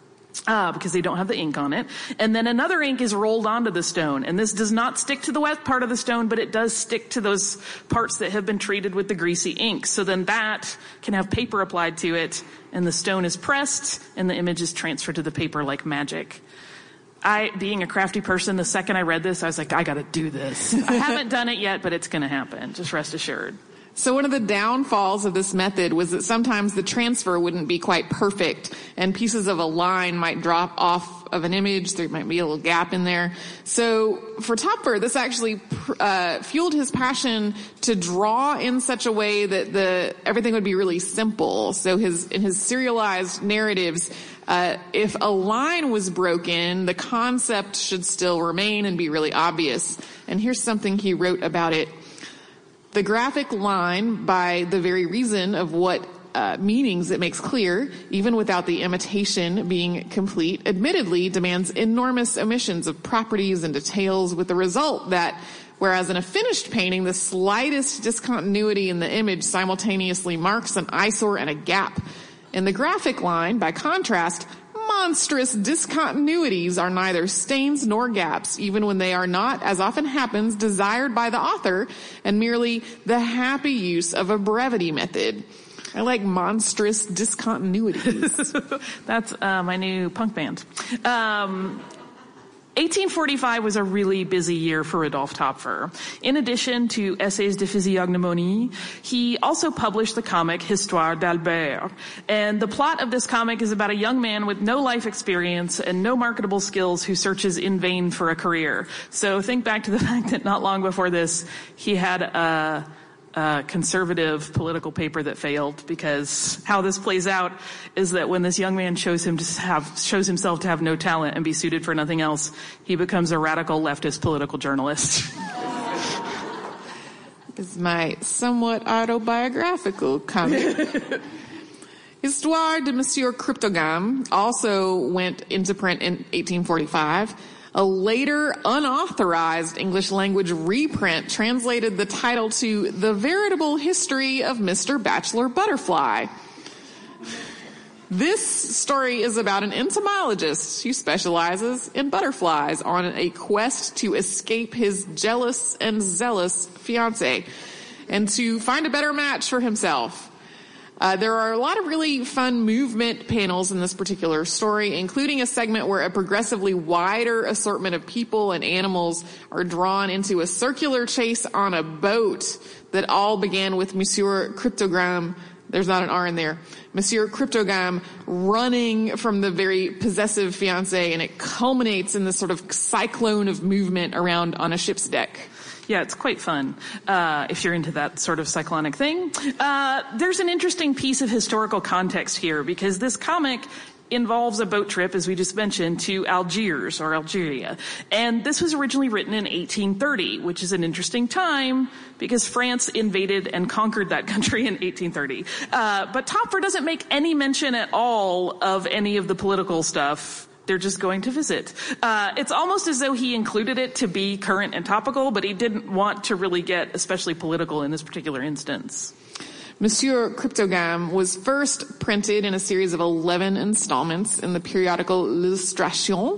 Uh, because they don't have the ink on it. And then another ink is rolled onto the stone. And this does not stick to the wet part of the stone, but it does stick to those parts that have been treated with the greasy ink. So then that can have paper applied to it, and the stone is pressed, and the image is transferred to the paper like magic. I, being a crafty person, the second I read this, I was like, I gotta do this. I haven't done it yet, but it's gonna happen. Just rest assured. So one of the downfalls of this method was that sometimes the transfer wouldn't be quite perfect, and pieces of a line might drop off of an image. There might be a little gap in there. So for Topfer, this actually uh, fueled his passion to draw in such a way that the everything would be really simple. So his in his serialized narratives, uh, if a line was broken, the concept should still remain and be really obvious. And here's something he wrote about it. The graphic line, by the very reason of what uh, meanings it makes clear, even without the imitation being complete, admittedly demands enormous omissions of properties and details, with the result that whereas in a finished painting, the slightest discontinuity in the image simultaneously marks an eyesore and a gap. In the graphic line, by contrast, monstrous discontinuities are neither stains nor gaps, even when they are not, as often happens, desired by the author, and merely the happy use of a brevity method. I like monstrous discontinuities. That's uh, my new punk band. Um, eighteen forty-five was a really busy year for Adolphe Töpffer. In addition to Essays de physiognomonie, he also published the comic Histoire d'Albert. And the plot of this comic is about a young man with no life experience and no marketable skills who searches in vain for a career. So think back to the fact that not long before this, he had a Uh, conservative political paper that failed, because how this plays out is that when this young man shows him to have shows himself to have no talent and be suited for nothing else, he becomes a radical leftist political journalist. Is my somewhat autobiographical comic. Histoire de Monsieur Cryptogame also went into print in eighteen forty-five. A later unauthorized English language reprint translated the title to The Veritable History of Mister Bachelor Butterfly. This story is about an entomologist who specializes in butterflies on a quest to escape his jealous and zealous fiancée and to find a better match for himself. Uh, there are a lot of really fun movement panels in this particular story, including a segment where a progressively wider assortment of people and animals are drawn into a circular chase on a boat that all began with Monsieur Cryptogame. There's not an R in there. Monsieur Cryptogame running from the very possessive fiancé, and it culminates in this sort of cyclone of movement around on a ship's deck. Yeah, it's quite fun, uh, if you're into that sort of cyclonic thing. Uh, there's an interesting piece of historical context here, because this comic involves a boat trip, as we just mentioned, to Algiers or Algeria. And this was originally written in eighteen thirty, which is an interesting time because France invaded and conquered that country in eighteen thirty. Uh, but Töpffer doesn't make any mention at all of any of the political stuff. They're just going to visit. Uh, it's almost as though he included it to be current and topical, but he didn't want to really get especially political in this particular instance. Monsieur Cryptogame was first printed in a series of eleven installments in the periodical L'Illustration.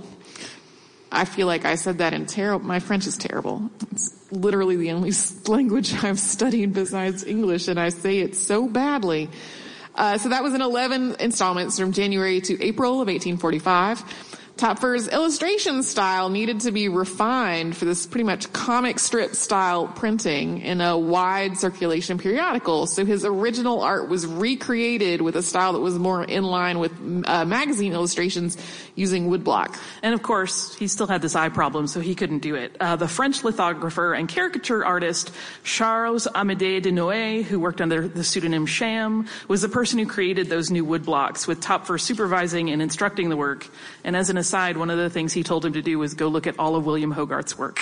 I feel like I said that in terrible. My French is terrible. It's literally the only language I've studied besides English, and I say it so badly. Uh, so that was in eleven installments from January to April of eighteen forty-five. Töpffer's illustration style needed to be refined for this pretty much comic strip style printing in a wide circulation periodical. So his original art was recreated with a style that was more in line with uh, magazine illustrations using woodblock. And of course, he still had this eye problem, so he couldn't do it. Uh, the French lithographer and caricature artist Charles Amédée de Noé, who worked under the pseudonym Sham, was the person who created those new woodblocks, with Töpffer supervising and instructing the work. And as an aside, one of the things he told him to do was go look at all of William Hogarth's work.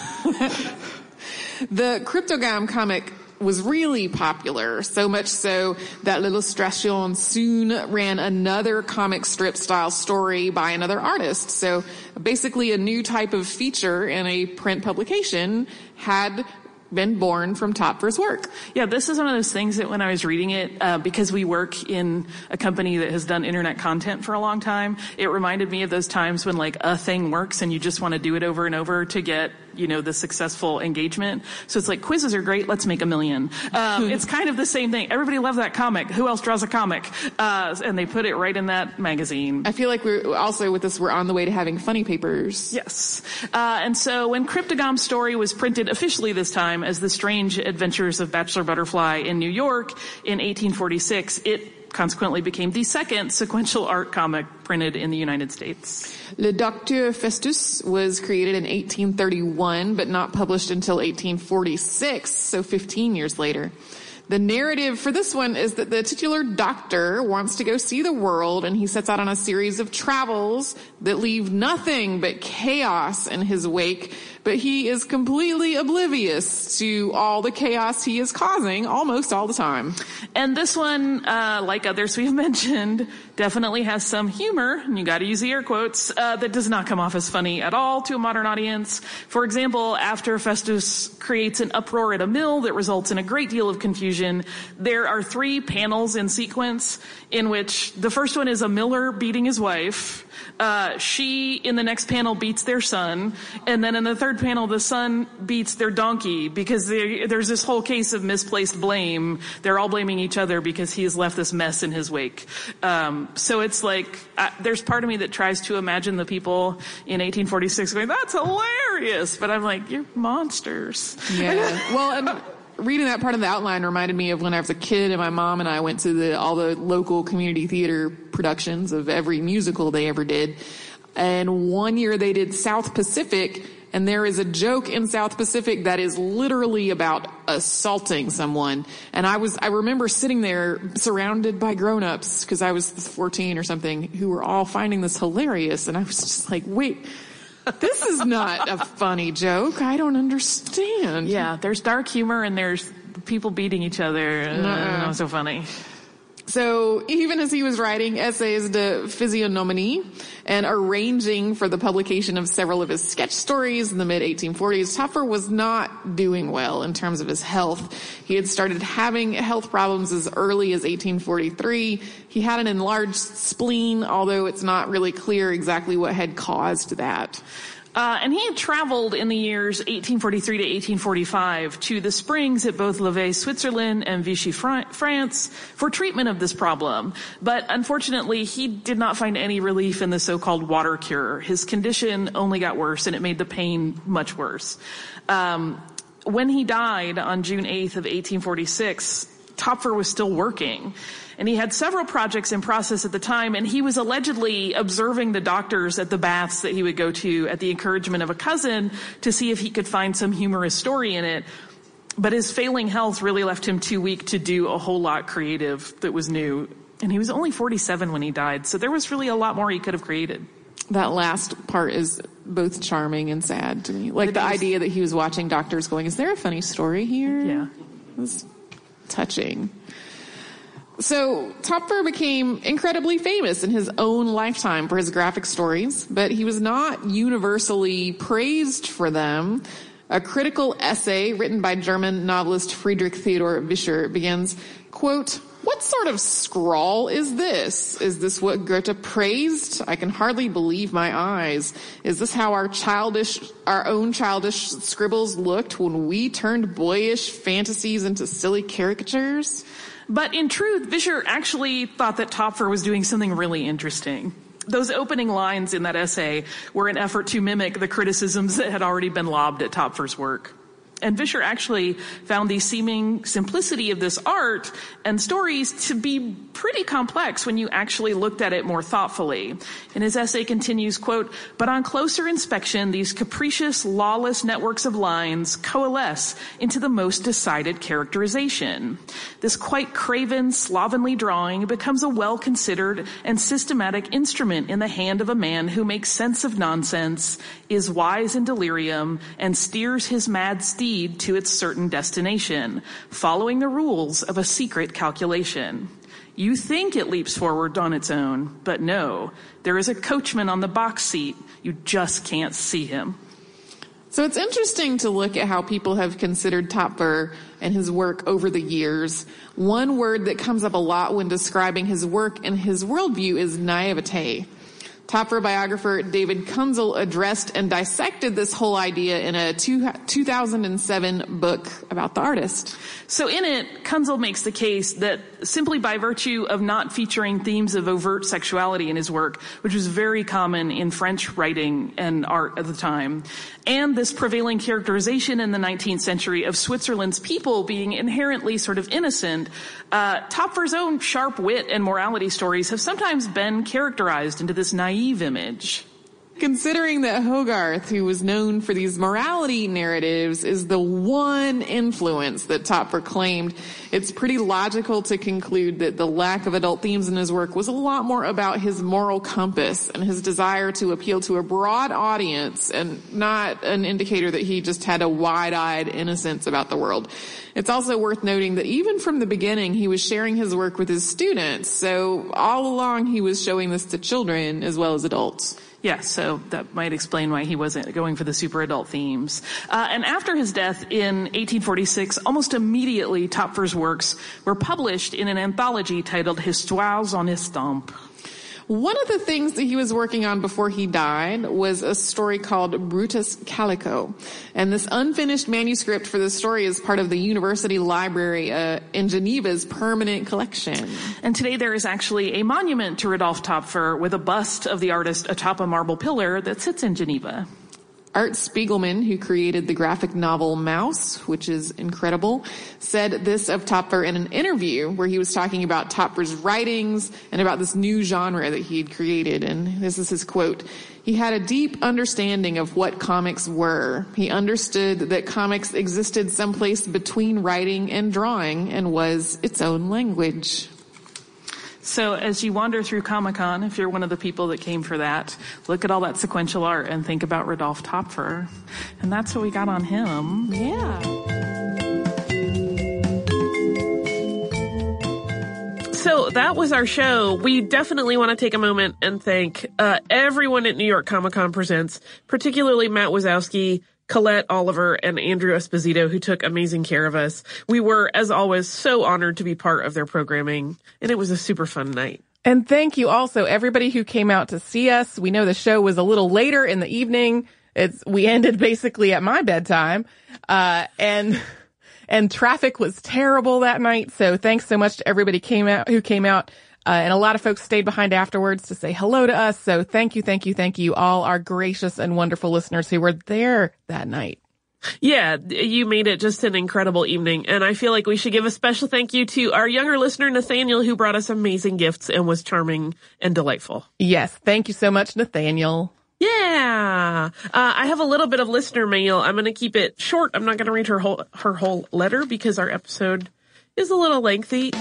The Cryptogame comic was really popular, so much so that L'Illustration soon ran another comic strip style story by another artist. So basically a new type of feature in a print publication had been born from Töpffer's work. Yeah, this is one of those things that when I was reading it, uh, because we work in a company that has done internet content for a long time, it reminded me of those times when like a thing works and you just want to do it over and over to get, you know, the successful engagement. So it's like, quizzes are great, let's make a million. Um, it's kind of the same thing. Everybody loves that comic. Who else draws a comic? Uh, and they put it right in that magazine. I feel like we're also with this, we're on the way to having funny papers. Yes. Uh, and so when Cryptogame's story was printed officially this time as The Strange Adventures of Bachelor Butterfly in New York in eighteen forty-six, it consequently became the second sequential art comic printed in the United States. Le Docteur Festus was created in eighteen thirty-one, but not published until eighteen forty-six, so fifteen years later. The narrative for this one is that the titular doctor wants to go see the world, and he sets out on a series of travels that leave nothing but chaos in his wake. but he is completely oblivious to all the chaos he is causing almost all the time. And this one, uh, like others we've mentioned, definitely has some humor, and you gotta use the air quotes, uh, that does not come off as funny at all to a modern audience. For example, after Festus creates an uproar at a mill that results in a great deal of confusion, there are three panels in sequence in which the first one is a miller beating his wife. Uh, she, in the next panel, beats their son. And then in the third panel, the son beats their donkey because they, there's this whole case of misplaced blame. They're all blaming each other because he has left this mess in his wake. Um, so it's like, uh, there's part of me that tries to imagine the people in eighteen forty-six going, that's hilarious. But I'm like, you're monsters. Yeah. Well, and reading that part of the outline reminded me of when I was a kid and my mom and I went to the all the local community theater productions of every musical they ever did. And one year they did South Pacific, and there is a joke in South Pacific that is literally about assaulting someone. And I was, I remember sitting there surrounded by grown-ups, because I was fourteen or something, who were all finding this hilarious. And I was just like, wait, this is not a funny joke. I don't understand. Yeah, there's dark humor and there's people beating each other. Uh, not so funny. So even as he was writing essays de physiognomy and arranging for the publication of several of his sketch stories in the mid eighteen forties, Topfer was not doing well in terms of his health. He had started having health problems as early as eighteen forty-three. He had an enlarged spleen, although it's not really clear exactly what had caused that. Uh, and he had traveled in the years eighteen forty-three to eighteen forty-five to the springs at both Lavey, Switzerland and Vichy, France for treatment of this problem. But unfortunately, he did not find any relief in the so-called water cure. His condition only got worse and it made the pain much worse. Um, when he died on June eighth of eighteen forty-six, Topfer was still working. And he had several projects in process at the time, and he was allegedly observing the doctors at the baths that he would go to at the encouragement of a cousin to see if he could find some humorous story in it. But his failing health really left him too weak to do a whole lot creative that was new. And he was only forty-seven when he died, so there was really a lot more he could have created. That last part is both charming and sad to me. Like the, the idea that he was watching doctors going, is there a funny story here? Yeah. It was touching. So Topfer became incredibly famous in his own lifetime for his graphic stories, but he was not universally praised for them. A critical essay written by German novelist Friedrich Theodor Vischer begins, quote, "What sort of scrawl is this? Is this what Goethe praised? I can hardly believe my eyes. Is this how our childish, our own childish scribbles looked when we turned boyish fantasies into silly caricatures?" But in truth, Vischer actually thought that Topfer was doing something really interesting. Those opening lines in that essay were an effort to mimic the criticisms that had already been lobbed at Topfer's work. And Vischer actually found the seeming simplicity of this art and stories to be pretty complex when you actually looked at it more thoughtfully. And his essay continues, quote, "But on closer inspection, these capricious, lawless networks of lines coalesce into the most decided characterization. This quite craven, slovenly drawing becomes a well-considered and systematic instrument in the hand of a man who makes sense of nonsense, is wise in delirium, and steers his mad steed to its certain destination, following the rules of a secret calculation. You think it leaps forward on its own, but no, there is a coachman on the box seat. You just can't see him." So it's interesting to look at how people have considered Topfer and his work over the years. One word that comes up a lot when describing his work and his worldview is naivete. Topfer biographer David Kunzel addressed and dissected this whole idea in a two, two thousand seven book about the artist. So in it, Kunzel makes the case that simply by virtue of not featuring themes of overt sexuality in his work, which was very common in French writing and art at the time, and this prevailing characterization in the nineteenth century of Switzerland's people being inherently sort of innocent, uh, Topfer's own sharp wit and morality stories have sometimes been characterized into this naive image. Considering that Hogarth, who was known for these morality narratives, is the one influence that Topfer claimed, it's pretty logical to conclude that the lack of adult themes in his work was a lot more about his moral compass and his desire to appeal to a broad audience and not an indicator that he just had a wide-eyed innocence about the world. It's also worth noting that even from the beginning, he was sharing his work with his students. So all along, he was showing this to children as well as adults. Yeah, so that might explain why he wasn't going for the super adult themes. Uh, and after his death in eighteen forty-six, almost immediately, Topfer's works were published in an anthology titled Histoires en Estampes. One of the things that he was working on before he died was a story called Brutus Calico. And this unfinished manuscript for this story is part of the University Library uh, in Geneva's permanent collection. And today there is actually a monument to Rudolf Topfer with a bust of the artist atop a marble pillar that sits in Geneva. Art Spiegelman, who created the graphic novel Mouse, which is incredible, said this of Topfer in an interview where he was talking about Topfer's writings and about this new genre that he had created. And this is his quote. He had a deep understanding of what comics were. He understood that comics existed someplace between writing and drawing and was its own language. So as you wander through Comic-Con, if you're one of the people that came for that, look at all that sequential art and think about Rudolf Topfer. And that's what we got on him. Yeah. So that was our show. We definitely want to take a moment and thank uh, everyone at New York Comic Con Presents, particularly Matt Wazowski, Colette Oliver, and Andrew Esposito, who took amazing care of us. We were, as always, so honored to be part of their programming, and it was a super fun night. And thank you also, everybody who came out to see us. We know the show was a little later in the evening. It's we ended basically at my bedtime, uh, and and traffic was terrible that night. So thanks so much to everybody came out who came out. Uh, and a lot of folks stayed behind afterwards to say hello to us. So thank you, thank you, thank you, all our gracious and wonderful listeners who were there that night. Yeah, you made it just an incredible evening. And I feel like we should give a special thank you to our younger listener, Nathaniel, who brought us amazing gifts and was charming and delightful. Yes, thank you so much, Nathaniel. Yeah. Uh, I have a little bit of listener mail. I'm going to keep it short. I'm not going to read her whole, her whole letter because our episode is a little lengthy.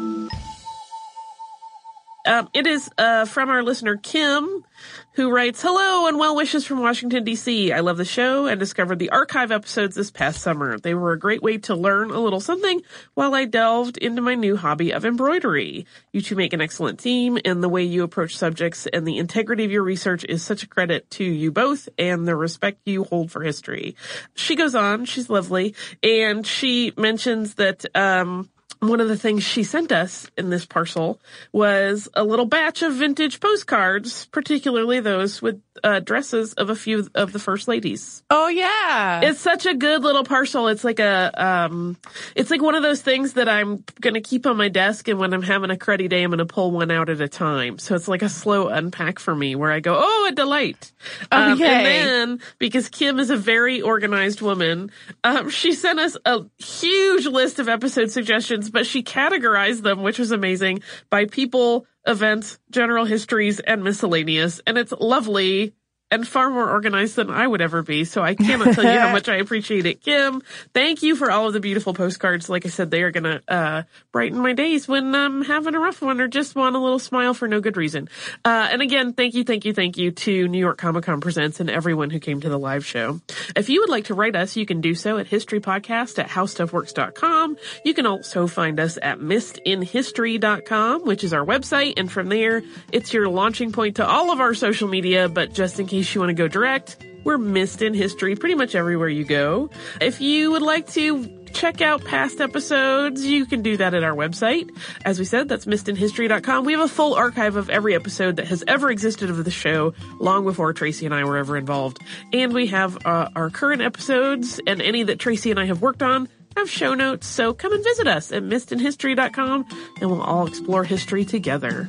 Um, it is uh from our listener, Kim, who writes, hello and well wishes from Washington, D C. I love the show and discovered the archive episodes this past summer. They were a great way to learn a little something while I delved into my new hobby of embroidery. You two make an excellent team, and the way you approach subjects and the integrity of your research is such a credit to you both and the respect you hold for history. She goes on, she's lovely, and she mentions that um one of the things she sent us in this parcel was a little batch of vintage postcards, particularly those with uh, dresses of a few of the first ladies. Oh, yeah. It's such a good little parcel. It's like a, um, it's like one of those things that I'm going to keep on my desk, and when I'm having a cruddy day, I'm going to pull one out at a time. So it's like a slow unpack for me where I go, oh, a delight. Um, okay. And then, because Kim is a very organized woman, um, she sent us a huge list of episode suggestions, but she categorized them, which was amazing, by people, events, general histories, and miscellaneous. And it's lovely and far more organized than I would ever be. So I cannot tell you how much I appreciate it. Kim, thank you for all of the beautiful postcards. Like I said, they are going to uh brighten my days when I'm having a rough one or just want a little smile for no good reason. Uh And again, thank you, thank you, thank you to New York Comic Con Presents and everyone who came to the live show. If you would like to write us, you can do so at historypodcast at howstuffworks dot com. You can also find us at missed in history dot com, which is our website. And from there, it's your launching point to all of our social media. But just in case you want to go direct, we're Missed in History pretty much everywhere you go. If you would like to check out past episodes, you can do that at our website. As we said, that's missed in history dot com. We have a full archive of every episode that has ever existed of the show, long before Tracy and I were ever involved. And we have uh, our current episodes, and any that Tracy and I have worked on have show notes. So come and visit us at missed in history dot com, and we'll all explore history together.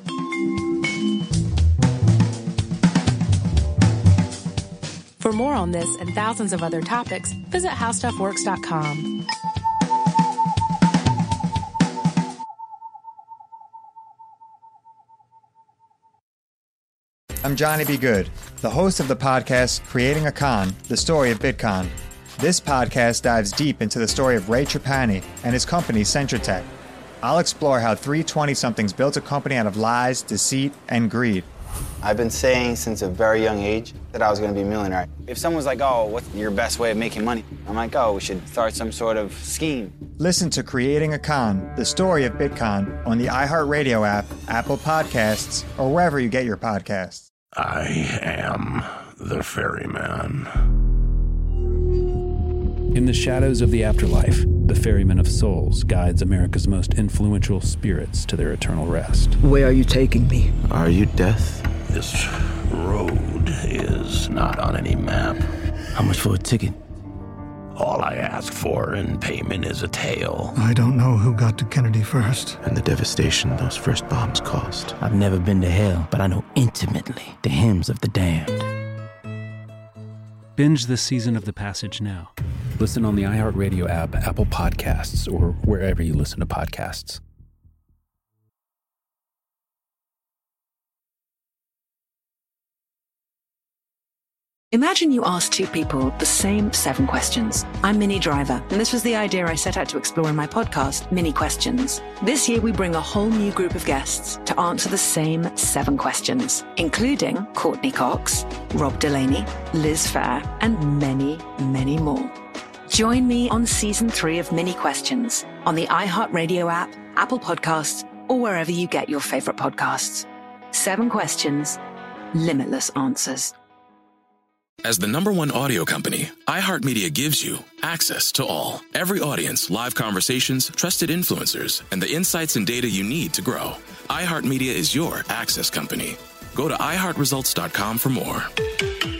For more on this and thousands of other topics, visit how stuff works dot com. I'm Johnny B. Good, the host of the podcast Creating a Con, the story of Bitcoin. This podcast dives deep into the story of Ray Trapani and his company Centratech. I'll explore how three twenty-somethings built a company out of lies, deceit, and greed. I've been saying since a very young age that I was going to be a millionaire. If someone's like, oh, what's your best way of making money? I'm like, oh, we should start some sort of scheme. Listen to Creating a Con, the story of Bitcoin on the iHeartRadio app, Apple Podcasts, or wherever you get your podcasts. I am the ferryman. In the shadows of the afterlife, the Ferryman of Souls guides America's most influential spirits to their eternal rest. Where are you taking me? Are you death? This road is not on any map. How much for a ticket? All I ask for in payment is a tale. I don't know who got to Kennedy first. And the devastation those first bombs caused. I've never been to hell, but I know intimately the hymns of the damned. Binge this season of The Passage now. Listen on the iHeartRadio app, Apple Podcasts, or wherever you listen to podcasts. Imagine you ask two people the same seven questions. I'm Minnie Driver, and this was the idea I set out to explore in my podcast, Mini Questions. This year, we bring a whole new group of guests to answer the same seven questions, including Courtney Cox, Rob Delaney, Liz Phair, and many, many more. Join me on season three of Mini Questions on the iHeartRadio app, Apple Podcasts, or wherever you get your favorite podcasts. Seven questions, limitless answers. As the number one audio company, iHeartMedia gives you access to all. Every audience, live conversations, trusted influencers, and the insights and data you need to grow. iHeartMedia is your access company. Go to i heart results dot com for more.